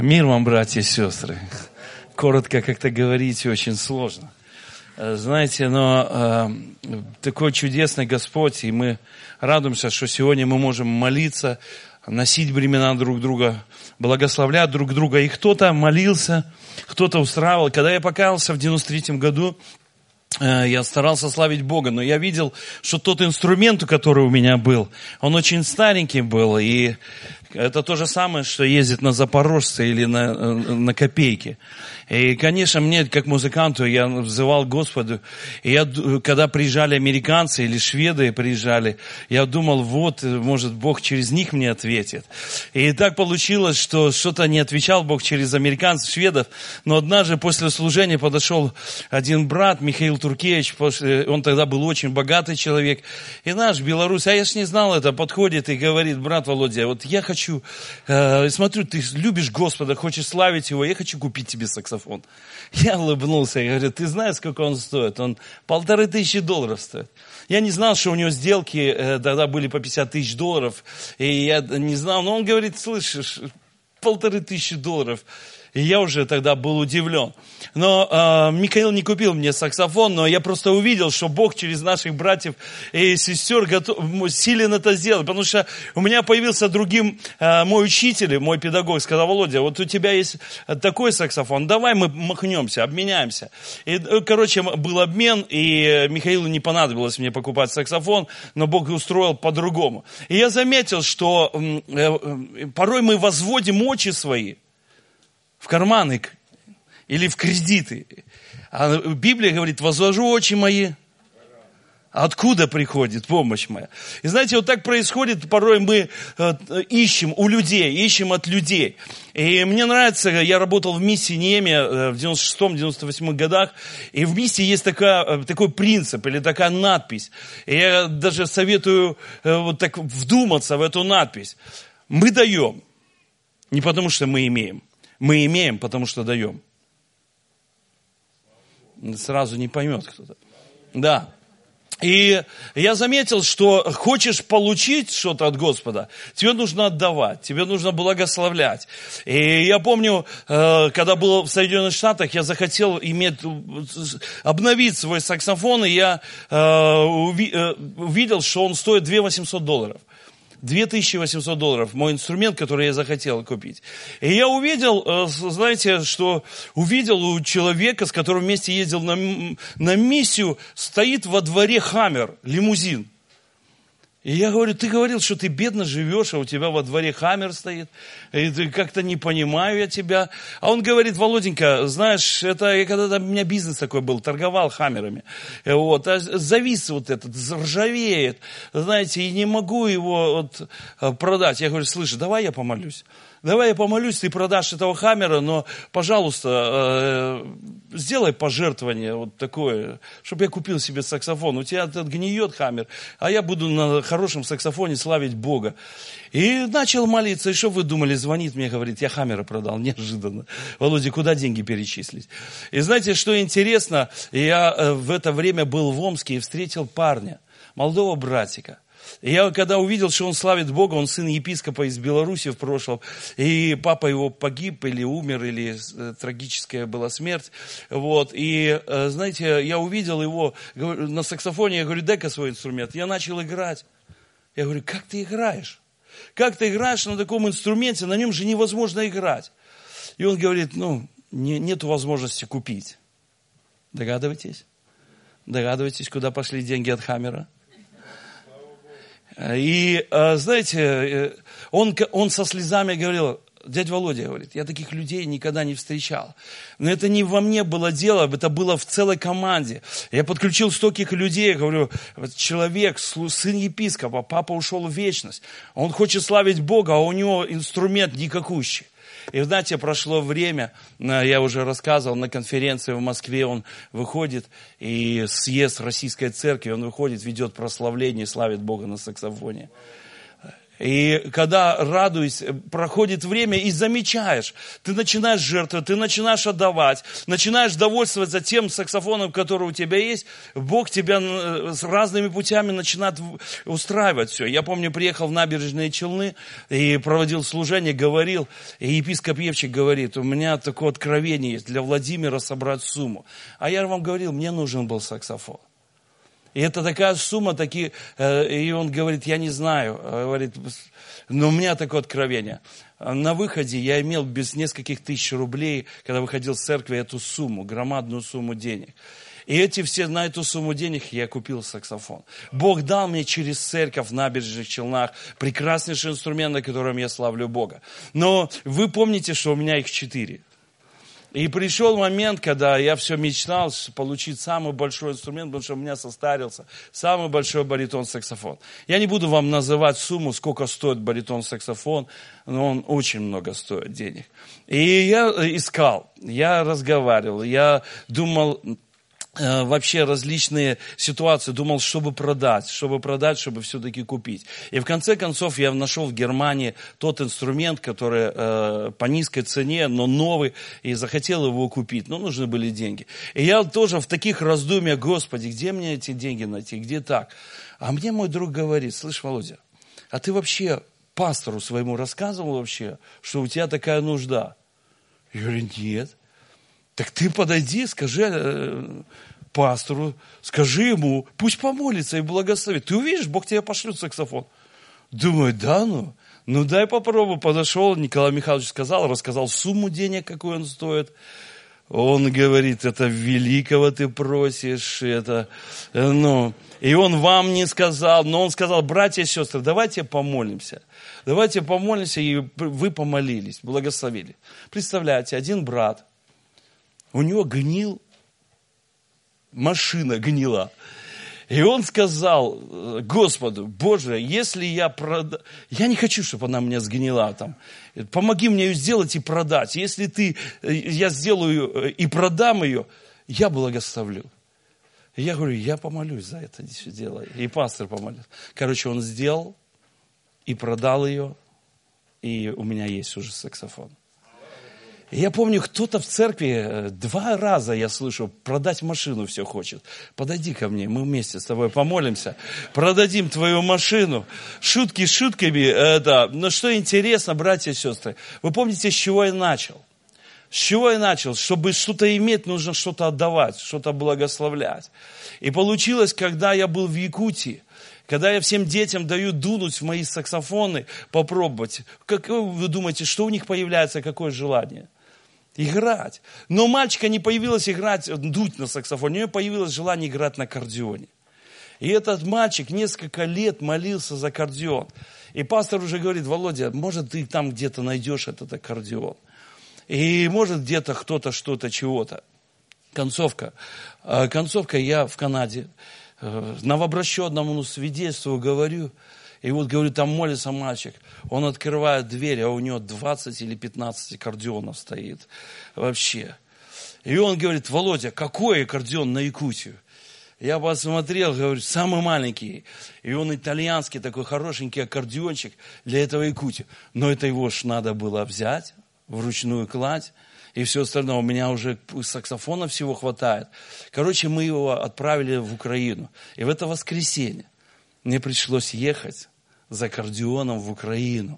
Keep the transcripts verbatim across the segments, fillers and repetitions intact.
Мир вам, братья и сестры. Коротко как-то говорить очень сложно. Знаете, но э, такой чудесный Господь, и мы радуемся, что сегодня мы можем молиться, носить бремена друг друга, благословлять друг друга. И кто-то молился, кто-то устраивал. Когда я покаялся в девяносто третьем году, э, я старался славить Бога, но я видел, что тот инструмент, который у меня был, он очень старенький был, и это то же самое, что ездить на Запорожце или на, на Копейке. И, конечно, мне, как музыканту, я взывал к Господу. И я, когда приезжали американцы или шведы приезжали, я думал, вот, может, Бог через них мне ответит. И так получилось, что что-то не отвечал Бог через американцев, шведов. Но однажды после служения подошел один брат, Михаил Туркевич, он тогда был очень богатый человек. И наш белорус, а я ж не знал это, подходит и говорит: брат Володя, вот я хочу, э, смотрю, ты любишь Господа, хочешь славить Его, я хочу купить тебе саксофон. Я улыбнулся и говорю: ты знаешь, сколько он стоит? Он полторы тысячи долларов стоит. Я не знал, что у него сделки э, тогда были по пятьдесят тысяч долларов. И я не знал, но он говорит: слышишь, полторы тысячи долларов. И я уже тогда был удивлен. Но э, Михаил не купил мне саксофон, но я просто увидел, что Бог через наших братьев и сестер готов, силен это сделать. Потому что у меня появился другим э, мой учитель, мой педагог, сказал: Володя, вот у тебя есть такой саксофон, давай мы махнемся, обменяемся. И, короче, был обмен, и Михаилу не понадобилось мне покупать саксофон, но Бог устроил по-другому. И я заметил, что э, э, порой мы возводим очи свои в карманы или в кредиты. А Библия говорит: возвожу очи мои. Откуда приходит помощь моя? И знаете, вот так происходит, порой мы э, ищем у людей, ищем от людей. И мне нравится, я работал в миссии Неемия в девяносто шестом — девяносто восьмом годах, и в миссии есть такая, такой принцип или такая надпись. И я даже советую э, вот так вдуматься в эту надпись. Мы даем не потому, что мы имеем. Мы имеем, потому что даем. Сразу не поймет кто-то. Да. И я заметил, что хочешь получить что-то от Господа, тебе нужно отдавать, тебе нужно благословлять. И я помню, когда был в Соединенных Штатах, я захотел иметь, обновить свой саксофон, и я увидел, что он стоит две тысячи восемьсот долларов. две тысячи восемьсот долларов, мой инструмент, который я захотел купить. И я увидел, знаете, что увидел у человека, с которым вместе ездил на, на миссию, стоит во дворе Хаммер, лимузин. И я говорю: ты говорил, что ты бедно живешь, а у тебя во дворе Хаммер стоит. И ты как-то не понимаю я тебя. А он говорит: Володенька, знаешь, это я когда-то, у меня бизнес такой был, торговал Хаммерами. Вот, а завис вот этот, ржавеет, знаете, и не могу его вот продать. Я говорю: слышь, давай я помолюсь. Давай я помолюсь, ты продашь этого Хаммера, но, пожалуйста, э, сделай пожертвование вот такое, чтобы я купил себе саксофон. У тебя этот гниет Хаммер, а я буду на хорошем саксофоне славить Бога. И начал молиться. И что вы думали? Звонит мне, говорит: я Хаммера продал. Неожиданно. Володя, куда деньги перечислить? И знаете, что интересно? Я в это время был в Омске и встретил парня, молодого братика. И я когда увидел, что он славит Бога, он сын епископа из Беларуси в прошлом, и папа его погиб или умер, или трагическая была смерть. Вот. И, знаете, я увидел его на саксофоне, я говорю: дай-ка свой инструмент. Я начал играть. Я говорю: как ты играешь? Как ты играешь на таком инструменте? На нем же невозможно играть. И он говорит: ну, не, нету возможности купить. Догадываетесь? Догадываетесь, куда пошли деньги от Хаммера? И, знаете, он, он со слезами говорил: дядя Володя, говорит, я таких людей никогда не встречал. Но это не во мне было дело, это было в целой команде. Я подключил стольких людей, я говорю: человек, сын епископа, папа ушел в вечность. Он хочет славить Бога, а у него инструмент никакущий. И, знаете, прошло время, я уже рассказывал, на конференции в Москве он выходит, и съезд Российской Церкви, он выходит, ведет прославление, славит Бога на саксофоне. И когда, радуясь, проходит время и замечаешь, ты начинаешь жертвовать, ты начинаешь отдавать, начинаешь довольствоваться тем саксофоном, который у тебя есть, Бог тебя с разными путями начинает устраивать все. Я помню, приехал в Набережные Челны и проводил служение, говорил, и епископ Евчик говорит, у меня такое откровение есть, для Владимира собрать сумму. А я вам говорил, мне нужен был саксофон. И это такая сумма, такие, и он говорит, я не знаю, говорит, но у меня такое откровение. На выходе я имел без нескольких тысяч рублей, когда выходил с церкви, эту сумму, громадную сумму денег. И эти все, на эту сумму денег я купил саксофон. Бог дал мне через церковь в Набережных Челнах прекраснейший инструмент, на котором я славлю Бога. Но вы помните, что у меня их четыре. И пришел момент, когда я все мечтал получить самый большой инструмент, потому что у меня состарился самый большой баритон-саксофон. Я не буду вам называть сумму, сколько стоит баритон-саксофон, но он очень много стоит денег. И я искал, я разговаривал, я думал... вообще различные ситуации, думал, чтобы продать, чтобы продать, чтобы все-таки купить. И в конце концов я нашел в Германии тот инструмент, который э, по низкой цене, но новый, и захотел его купить, но нужны были деньги. И я тоже в таких раздумьях, Господи, где мне эти деньги найти, где так? А мне мой друг говорит, слышь, Володя, а ты вообще пастору своему рассказывал вообще, что у тебя такая нужда? Я говорю, нет. Так ты подойди, скажи э, пастору, скажи ему, пусть помолится и благословит. Ты увидишь, Бог тебе пошлет саксофон. Думаю, да ну, ну дай попробую. Подошел, Николай Михайлович сказал, рассказал сумму денег, какую он стоит. Он говорит, это великого ты просишь, это, ну, и он вам не сказал, но он сказал, братья и сестры, давайте помолимся. Давайте помолимся, и вы помолились, благословили. Представляете, один брат, у него гнил, машина гнила. И он сказал Господу, Боже, если я продам... Я не хочу, чтобы она мне сгнила там. Помоги мне ее сделать и продать. Если ты, я сделаю и продам ее, я благословлю. И я говорю, я помолюсь за это дело. И пастор помолился. Короче, он сделал и продал ее. И у меня есть уже саксофон. Я помню, кто-то в церкви, два раза я слышу, продать машину все хочет. Подойди ко мне, мы вместе с тобой помолимся, продадим твою машину. Шутки шутками, это, но что интересно, братья и сестры, вы помните, с чего я начал? С чего я начал? Чтобы что-то иметь, нужно что-то отдавать, что-то благословлять. И получилось, когда я был в Якутии, когда я всем детям даю дунуть в мои саксофоны, попробовать. Как вы думаете, что у них появляется, какое желание? Играть. Но у мальчика не появилось играть, дуть на саксофоне, у него появилось желание играть на аккордеоне. И этот мальчик несколько лет молился за аккордеон. И пастор уже говорит, Володя, может ты там где-то найдешь этот аккордеон. И может где-то кто-то что-то, чего-то. Концовка. Концовка, я в Канаде новообращенному свидетельству говорю, и вот, говорю, там молится мальчик, он открывает дверь, а у него двадцать или пятнадцать аккордеонов стоит вообще. И он говорит, Володя, какой аккордеон на Якутию? Я посмотрел, говорю, самый маленький. И он итальянский, такой хорошенький аккордеончик для этого Якутии. Но это его ж надо было взять, вручную кладь. И все остальное. У меня уже саксофона всего хватает. Короче, мы его отправили в Украину. И в это воскресенье мне пришлось ехать за аккордеоном в Украину.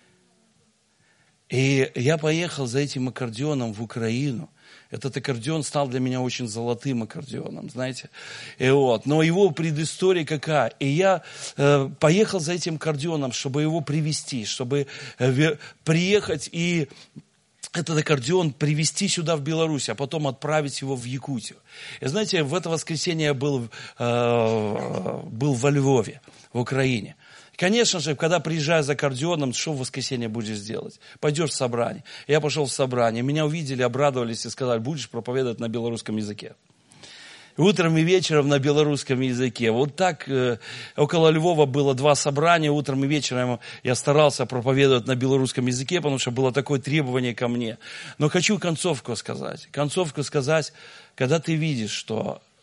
И я поехал за этим аккордеоном в Украину. Этот аккордеон стал для меня очень золотым аккордеоном, знаете. И вот. Но его предыстория какая? И я э, поехал за этим аккордеоном, чтобы его привезти, чтобы э, приехать и этот аккордеон привезти сюда, в Беларусь, а потом отправить его в Якутию. И знаете, в это воскресенье я был, э, был во Львове, в Украине. Конечно же, когда приезжаю за аккордеоном, что в воскресенье будешь делать? Пойдешь в собрание. Я пошел в собрание, меня увидели, обрадовались и сказали, будешь проповедовать на белорусском языке. Утром и вечером на белорусском языке. Вот так э, около Львова было два собрания. Утром и вечером я старался проповедовать на белорусском языке, потому что было такое требование ко мне. Но хочу концовку сказать. Концовку сказать, когда ты видишь, что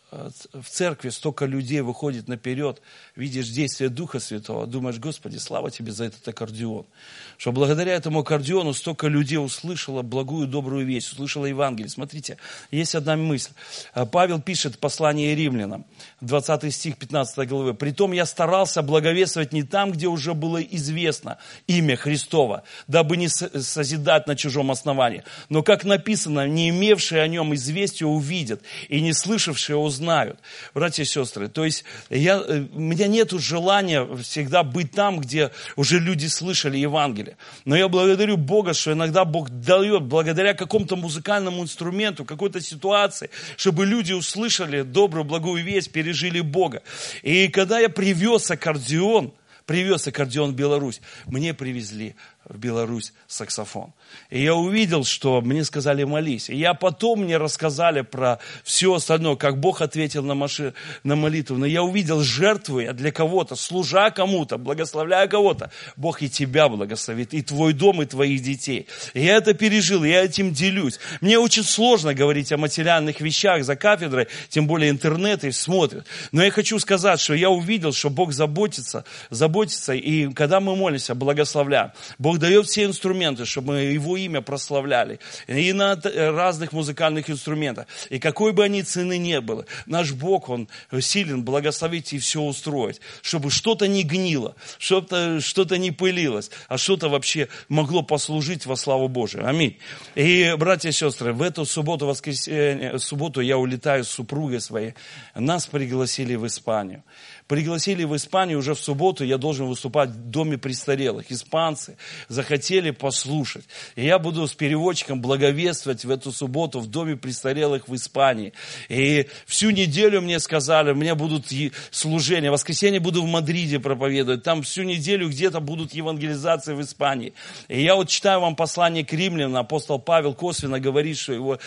в церкви столько людей выходит наперед, видишь действие Духа Святого, думаешь, Господи, слава Тебе за этот аккордеон. Что благодаря этому аккордеону столько людей услышало благую, добрую весть, услышало Евангелие. Смотрите, есть одна мысль. Павел пишет послание Римлянам, двадцатый стих пятнадцатой главы. «Притом я старался благовествовать не там, где уже было известно имя Христово, дабы не созидать на чужом основании. Но, как написано, не имевшие о нем известия увидят, и не слышавшие узнают». Братья и сестры, то есть я, у меня нет желания всегда быть там, где уже люди слышали Евангелие. Но я благодарю Бога, что иногда Бог дает, благодаря какому-то музыкальному инструменту, какой-то ситуации, чтобы люди услышали добрую, благую весть, пережили Бога. И когда я привез аккордеон, привез аккордеон в Беларусь, мне привезли в Беларусь саксофон. И я увидел, что мне сказали молись. И я потом мне рассказали про все остальное, как Бог ответил на, маши, на молитву. Но я увидел, жертвуя для кого-то, служа кому-то, благословляя кого-то, Бог и тебя благословит, и твой дом, и твоих детей. И я это пережил, я этим делюсь. Мне очень сложно говорить о материальных вещах за кафедрой, тем более интернет и смотрят. Но я хочу сказать, что я увидел, что Бог заботится, заботится, и когда мы молимся, благословляем. Бог дает все инструменты, чтобы мы Его имя прославляли. И на разных музыкальных инструментах. И какой бы они цены ни было, наш Бог, Он силен благословить и все устроить. Чтобы что-то не гнило, что-то, что-то не пылилось, а что-то вообще могло послужить во славу Божию. Аминь. И, братья и сестры, в эту субботу, воскресенье, субботу я улетаю с супругой своей. Нас пригласили в Испанию. Пригласили в Испанию уже в субботу, я должен выступать в доме престарелых. Испанцы захотели послушать. И я буду с переводчиком благовествовать в эту субботу в доме престарелых в Испании. И всю неделю мне сказали, у меня будут служения. В воскресенье буду в Мадриде проповедовать. Там всю неделю где-то будут евангелизации в Испании. И я вот читаю вам послание к Римлянам. Апостол Павел косвенно говорит, что его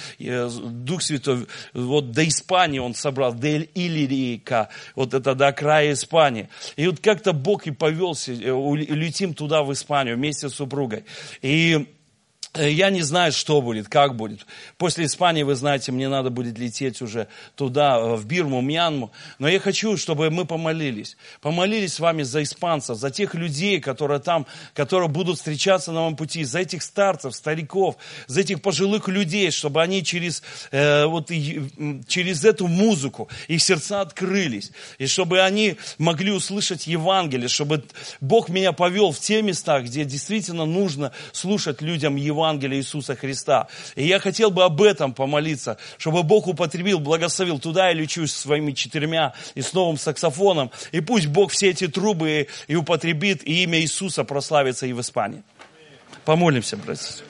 Дух Святой вот до Испании он собрал, до Иллирика, вот это до края Испании. И вот как-то Бог и повелся, летим туда, в Испанию, вместе с супругой. И я не знаю, что будет, как будет. После Испании, вы знаете, мне надо будет лететь уже туда, в Бирму, Мьянму. Но я хочу, чтобы мы помолились. Помолились с вами за испанцев, за тех людей, которые там, которые будут встречаться на моем пути, за этих старцев, стариков, за этих пожилых людей, чтобы они через, э, вот, и, через эту музыку, их сердца открылись. И чтобы они могли услышать Евангелие, чтобы Бог меня повел в те места, где действительно нужно слушать людям Евангелие. Евангелие Иисуса Христа. И я хотел бы об этом помолиться, чтобы Бог употребил, благословил. Туда я лечу с своими четырьмя и с новым саксофоном. И пусть Бог все эти трубы и употребит, и имя Иисуса прославится и в Испании. Помолимся, братья.